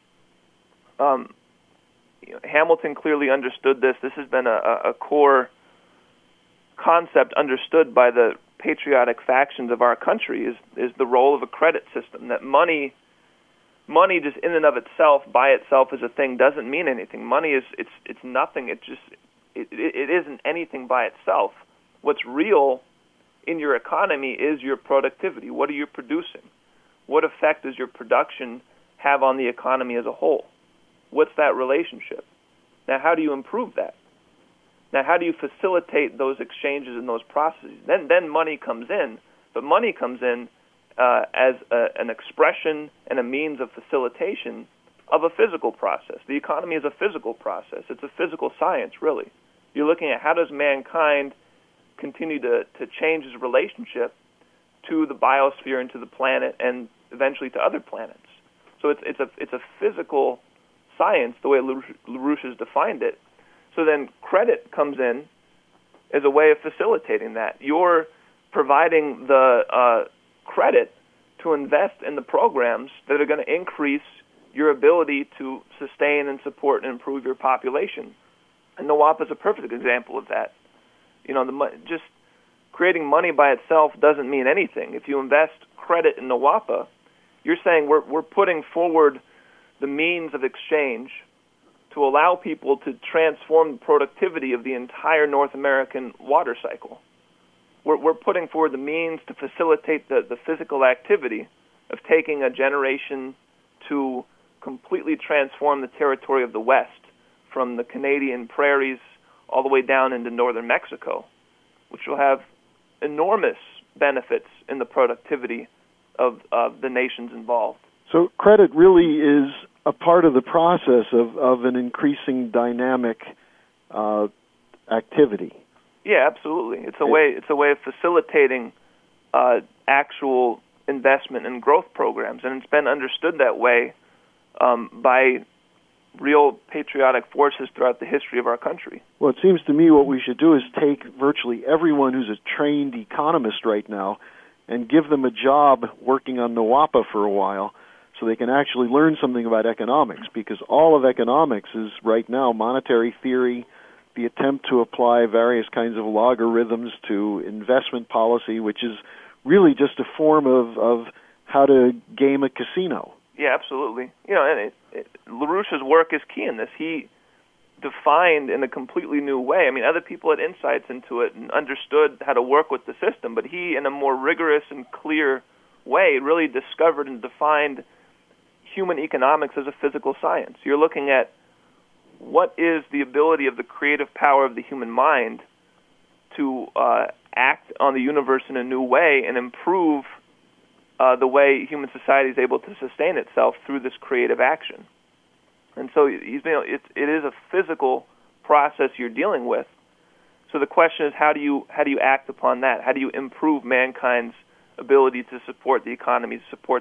Hamilton clearly understood this. This has been a core concept understood by the patriotic factions of our country, is the role of a credit system, that money just in and of itself, by itself as a thing, doesn't mean anything. Money it's nothing. It isn't anything by itself. What's real in your economy is your productivity. What are you producing? What effect does your production have on the economy as a whole? What's that relationship? Now, how do you improve that? Now, how do you facilitate those exchanges and those processes? Then money comes in, but money comes in as an expression and a means of facilitation of a physical process. The economy is a physical process. It's a physical science, really. You're looking at how does mankind continue to change his relationship to the biosphere and to the planet and eventually to other planets. So it's a physical science, the way LaRouche has defined it. So then credit comes in as a way of facilitating that. You're providing the credit to invest in the programs that are going to increase your ability to sustain and support and improve your population. And NWOPA is a perfect example of that. Just creating money by itself doesn't mean anything. If you invest credit in NWOPA, you're saying we're putting forward the means of exchange to allow people to transform the productivity of the entire North American water cycle. We're putting forward the means to facilitate the physical activity of taking a generation to completely transform the territory of the West, from the Canadian prairies all the way down into northern Mexico, which will have enormous benefits in the productivity of the nations involved. So credit really is a part of the process of an increasing dynamic activity. Yeah, absolutely. It's a way of facilitating actual investment and growth programs, and it's been understood that way by real patriotic forces throughout the history of our country. Well, it seems to me what we should do is take virtually everyone who's a trained economist right now and give them a job working on NWOPA for a while so they can actually learn something about economics, because all of economics is right now monetary theory, the attempt to apply various kinds of logarithms to investment policy, which is really just a form of how to game a casino. Yeah, absolutely. And LaRouche's work is key in this. He defined in a completely new way. I mean, other people had insights into it and understood how to work with the system, but he, in a more rigorous and clear way, really discovered and defined human economics as a physical science. You're looking at what is the ability of the creative power of the human mind to act on the universe in a new way and improve the way human society is able to sustain itself through this creative action. And so it is a physical process you're dealing with. So the question is, how do you act upon that? How do you improve mankind's ability to support the economy, to support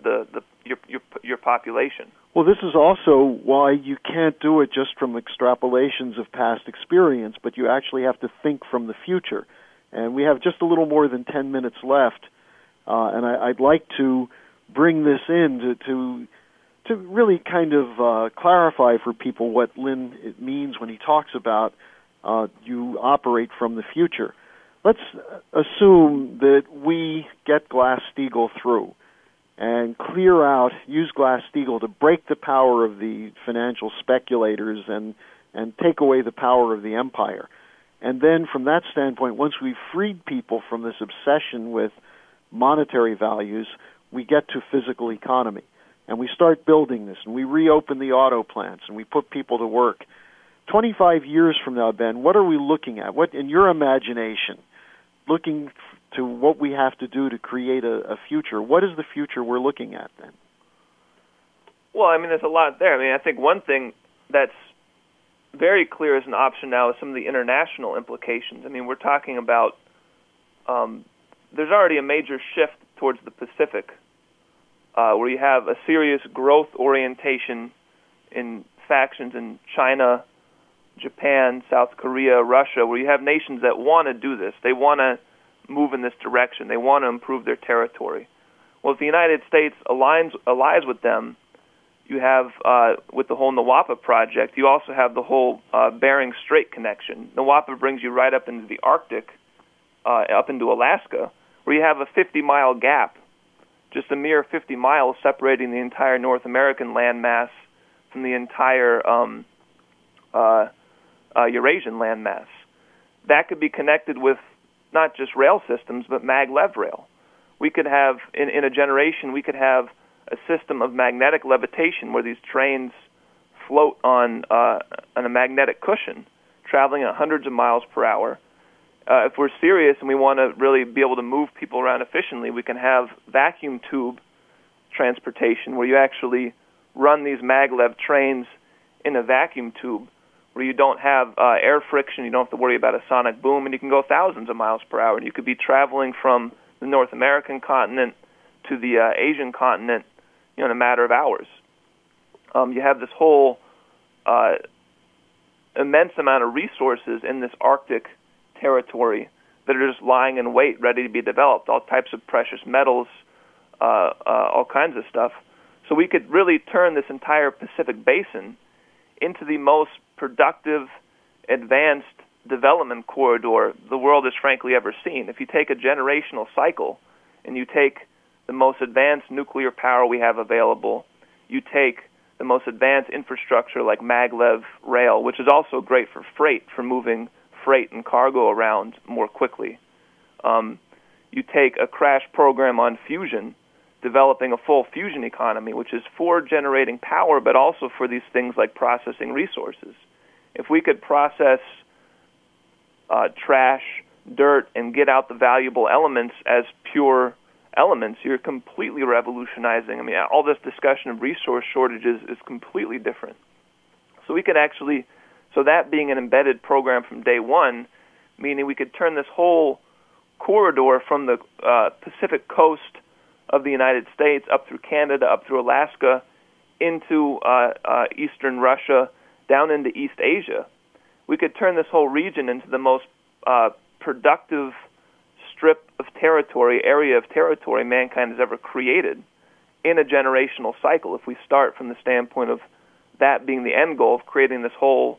your population? Well, this is also why you can't do it just from extrapolations of past experience, but you actually have to think from the future. And we have just a little more than 10 minutes left, and I'd like to bring this in to really kind of clarify for people what Lynn means when he talks about you operate from the future. Let's assume that we get Glass-Steagall through and use Glass-Steagall to break the power of the financial speculators and take away the power of the empire. And then from that standpoint, once we've freed people from this obsession with monetary values, we get to physical economy. And we start building this, and we reopen the auto plants, and we put people to work. 25 years from now, Ben, what are we looking at? What, in your imagination, looking to what we have to do to create a future, what is the future we're looking at then? Well, I mean, there's a lot there. I mean, I think one thing that's very clear as an option now is some of the international implications. I mean, we're talking about there's already a major shift towards the Pacific, where you have a serious growth orientation in factions in China, Japan, South Korea, Russia, where you have nations that want to do this. They want to move in this direction. They want to improve their territory. Well, if the United States allies with them, you have, with the whole NWAPA project, you also have the whole Bering Strait connection. NWAPA brings you right up into the Arctic, up into Alaska, where you have a 50-mile gap, just a mere 50 miles separating the entire North American landmass from the entire Eurasian landmass. That could be connected with not just rail systems, but maglev rail. We could have, in a generation, we could have a system of magnetic levitation where these trains float on a magnetic cushion, traveling at hundreds of miles per hour. If we're serious and we want to really be able to move people around efficiently, we can have vacuum tube transportation where you actually run these maglev trains in a vacuum tube where you don't have air friction, you don't have to worry about a sonic boom, and you can go thousands of miles per hour. And you could be traveling from the North American continent to the Asian continent, in a matter of hours. You have this whole immense amount of resources in this Arctic territory that are just lying in wait, ready to be developed, all types of precious metals, all kinds of stuff. So we could really turn this entire Pacific Basin into the most productive, advanced development corridor the world has frankly ever seen. If you take a generational cycle and you take the most advanced nuclear power we have available, you take the most advanced infrastructure like maglev rail, which is also great for freight, for moving freight and cargo around more quickly. You take a crash program on fusion, developing a full fusion economy, which is for generating power, but also for these things like processing resources. If we could process trash, dirt, and get out the valuable elements as pure elements, you're completely revolutionizing. I mean, all this discussion of resource shortages is completely different. So we could actually, so that being an embedded program from day one, meaning we could turn this whole corridor from the Pacific coast of the United States up through Canada, up through Alaska, into eastern Russia, down into East Asia. We could turn this whole region into the most productive strip of territory, area of territory mankind has ever created in a generational cycle. If we start from the standpoint of that being the end goal of creating this whole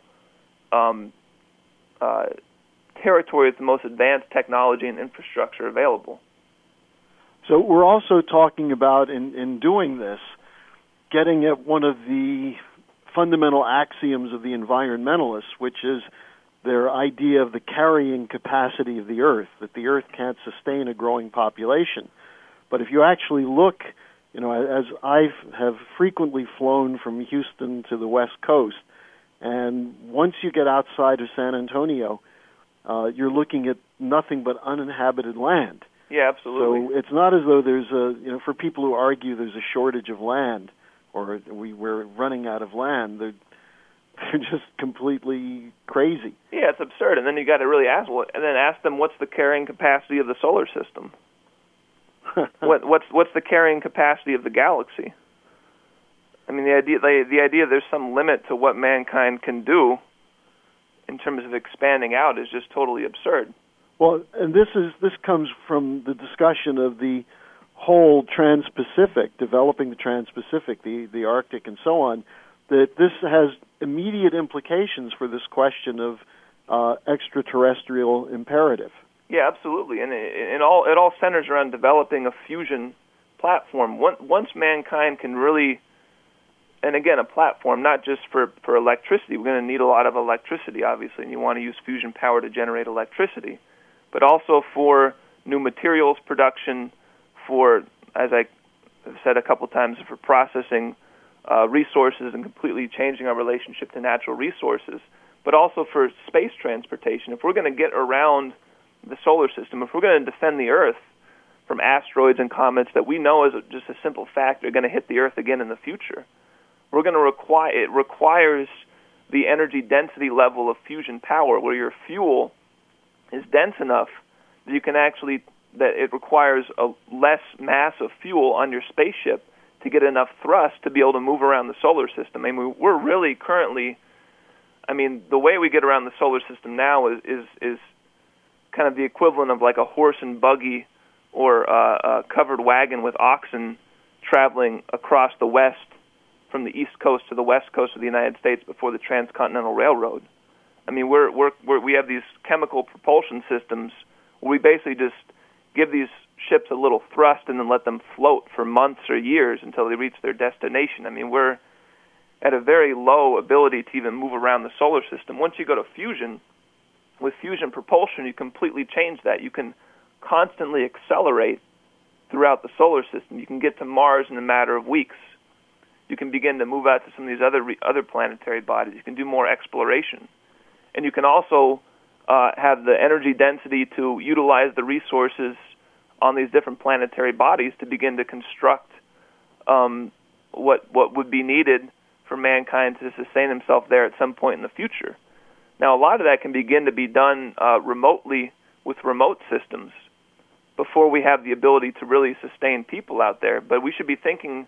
territory with the most advanced technology and infrastructure available. So we're also talking about, in doing this, getting at one of the fundamental axioms of the environmentalists, which is their idea of the carrying capacity of the Earth, that the Earth can't sustain a growing population. But if you actually look, as I have frequently flown from Houston to the West Coast, and once you get outside of San Antonio, you're looking at nothing but uninhabited land. Yeah, absolutely. So it's not as though there's for people who argue there's a shortage of land or we're running out of land, they're just completely crazy. Yeah, it's absurd. And then you got to really ask them what's the carrying capacity of the solar system? What's the carrying capacity of the galaxy? I mean, the idea there's some limit to what mankind can do in terms of expanding out is just totally absurd. Well, and this comes from the discussion of the whole Trans-Pacific, developing the Trans-Pacific, the Arctic, and so on. That this has immediate implications for this question of extraterrestrial imperative. Yeah, absolutely, and it all centers around developing a fusion platform. Once mankind can really, and again, a platform not just for electricity. We're going to need a lot of electricity, obviously, and you want to use fusion power to generate electricity, but also for new materials production, for, as I said a couple times, for processing resources and completely changing our relationship to natural resources, but also for space transportation. If we're going to get around the solar system, if we're going to defend the Earth from asteroids and comets that we know is just a simple fact are going to hit the Earth again in the future, it requires the energy density level of fusion power where your fuel is dense enough that it requires a less mass of fuel on your spaceship to get enough thrust to be able to move around the solar system. I mean, we're really currently, the way we get around the solar system now is kind of the equivalent of like a horse and buggy or a covered wagon with oxen traveling across the west from the east coast to the west coast of the United States before the Transcontinental Railroad. I mean, we have these chemical propulsion systems where we basically just give these ships a little thrust and then let them float for months or years until they reach their destination. I mean, we're at a very low ability to even move around the solar system. Once you go to fusion, with fusion propulsion, you completely change that. You can constantly accelerate throughout the solar system. You can get to Mars in a matter of weeks. You can begin to move out to some of these other planetary bodies. You can do more exploration. And you can also have the energy density to utilize the resources on these different planetary bodies to begin to construct what would be needed for mankind to sustain himself there at some point in the future. Now, a lot of that can begin to be done remotely with remote systems before we have the ability to really sustain people out there. But we should be thinking,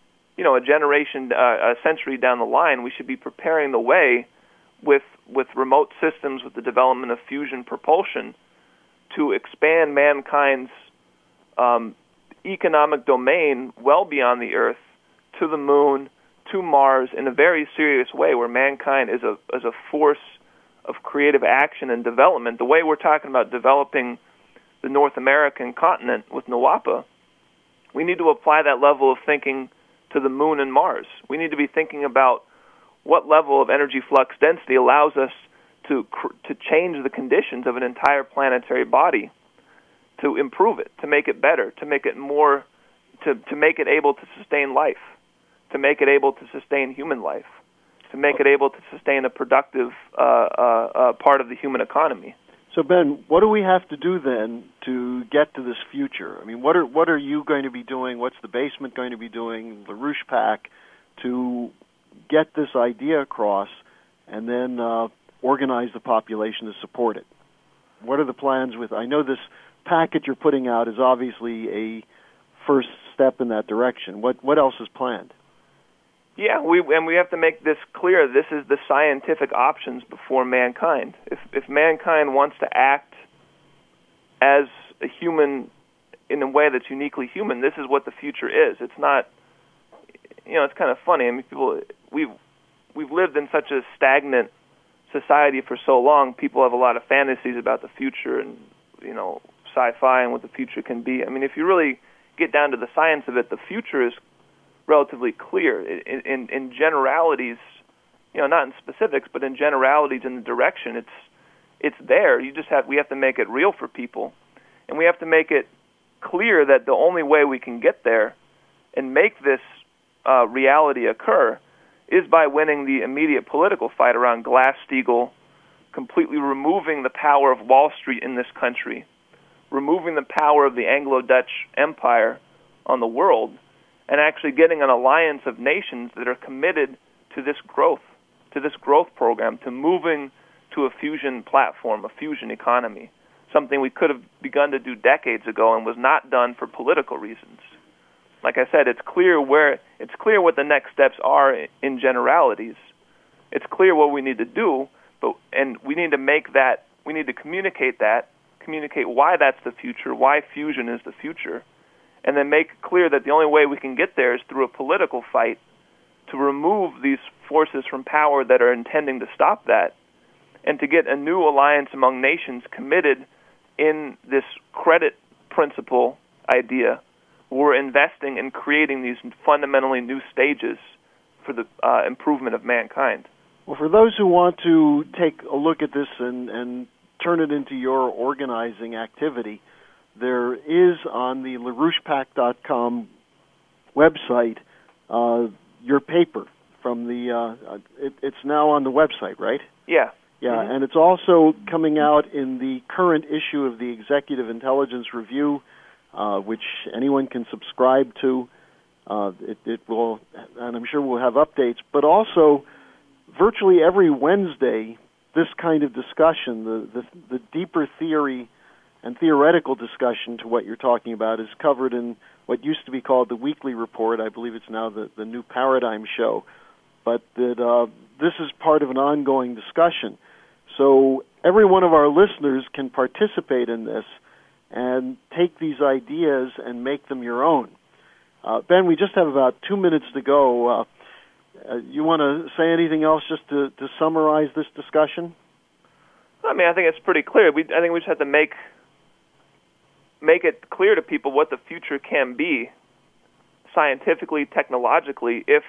a century down the line, we should be preparing the way with remote systems, with the development of fusion propulsion, to expand mankind's economic domain well beyond the Earth, to the Moon, to Mars, in a very serious way, where mankind is a force of creative action and development. The way we're talking about developing the North American continent with NWAPA, we need to apply that level of thinking to the Moon and Mars. We need to be thinking about what level of energy flux density allows us to change the conditions of an entire planetary body, to improve it, to make it better, to make it more, to make it able to sustain life, to make it able to sustain human life, to make it able to sustain a productive part of the human economy. So, Ben, what do we have to do then to get to this future? I mean, what are you going to be doing? What's the basement going to be doing, LaRouche PAC, to get this idea across and then organize the population to support it? What are the plans with? I know this packet you're putting out is obviously a first step in that direction. What else is planned? Yeah, we have to make this clear. This is the scientific options before mankind. If mankind wants to act as a human in a way that's uniquely human, this is what the future is. It's not, it's kind of funny. I mean, we've lived in such a stagnant society for so long. People have a lot of fantasies about the future and, sci-fi and what the future can be. I mean, if you really get down to the science of it, the future is relatively clear. In generalities, not in specifics, but in generalities in the direction. It's there. We have to make it real for people, and we have to make it clear that the only way we can get there and make this reality occur is by winning the immediate political fight around Glass-Steagall, completely removing the power of Wall Street in this country, removing the power of the Anglo-Dutch Empire on the world, and actually getting an alliance of nations that are committed to this growth program, to moving to a fusion platform, a fusion economy, something we could have begun to do decades ago and was not done for political reasons. Like I said, it's clear what the next steps are in generalities. It's clear what we need to do, and we need to communicate why that's the future, why fusion is the future, and then make clear that the only way we can get there is through a political fight to remove these forces from power that are intending to stop that, and to get a new alliance among nations committed in this credit principle idea. We're investing in creating these fundamentally new stages for the improvement of mankind. Well, for those who want to take a look at this and turn it into your organizing activity, there is on the LaRouchePAC.com website your paper from the. It's now on the website, right? Yeah. Yeah, mm-hmm. And it's also coming out in the current issue of the Executive Intelligence Review, which anyone can subscribe to. It will, and I'm sure we'll have updates. But also, virtually every Wednesday, this kind of discussion, the deeper theory and theoretical discussion to what you're talking about, is covered in what used to be called the Weekly Report. I believe it's now the New Paradigm Show. But that this is part of an ongoing discussion. So every one of our listeners can participate in this and take these ideas and make them your own. Ben, we just have about 2 minutes to go. You want to say anything else just to summarize this discussion? I mean, I think it's pretty clear. I think we just have to make it clear to people what the future can be, scientifically, technologically, if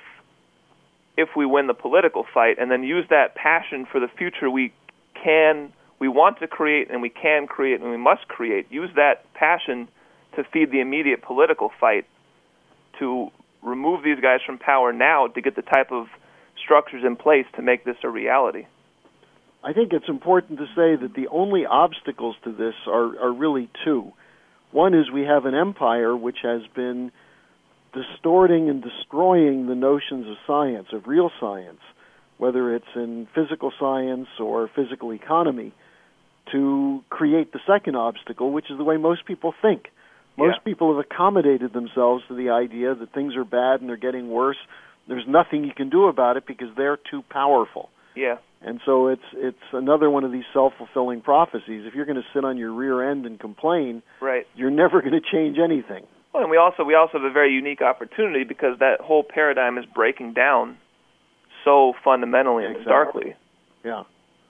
we win the political fight, and then use that passion for the future we want to create and we can create and we must create. Use that passion to feed the immediate political fight, to remove these guys from power now, to get the type of structures in place to make this a reality. I think it's important to say that the only obstacles to this are really two. One is we have an empire which has been distorting and destroying the notions of science, of real science, whether it's in physical science or physical economy, to create the second obstacle, which is the way most people think. Most people have accommodated themselves to the idea that things are bad and they're getting worse. There's nothing you can do about it because they're too powerful. Yeah. And so it's another one of these self-fulfilling prophecies. If you're going to sit on your rear end and complain, right, you're never going to change anything. Well, and we also have a very unique opportunity because that whole paradigm is breaking down so fundamentally and starkly. Yeah.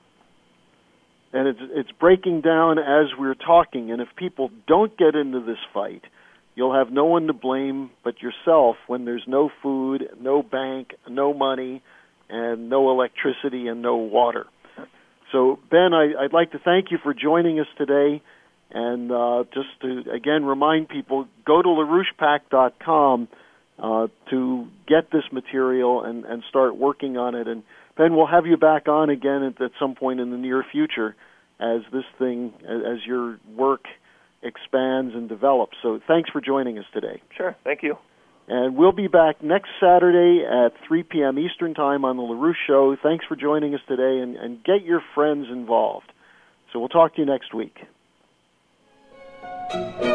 And it's breaking down as we're talking, and if people don't get into this fight, you'll have no one to blame but yourself when there's no food, no bank, no money, and no electricity and no water. So, Ben, I'd like to thank you for joining us today, and just to, again, remind people, go to LaRouchePAC.com to get this material and start working on it. And, Ben, we'll have you back on again at some point in the near future as your work expands and develops. So thanks for joining us today. Sure, thank you. And we'll be back next Saturday at 3 p.m. Eastern Time on The LaRouche Show. Thanks for joining us today, and get your friends involved. So we'll talk to you next week.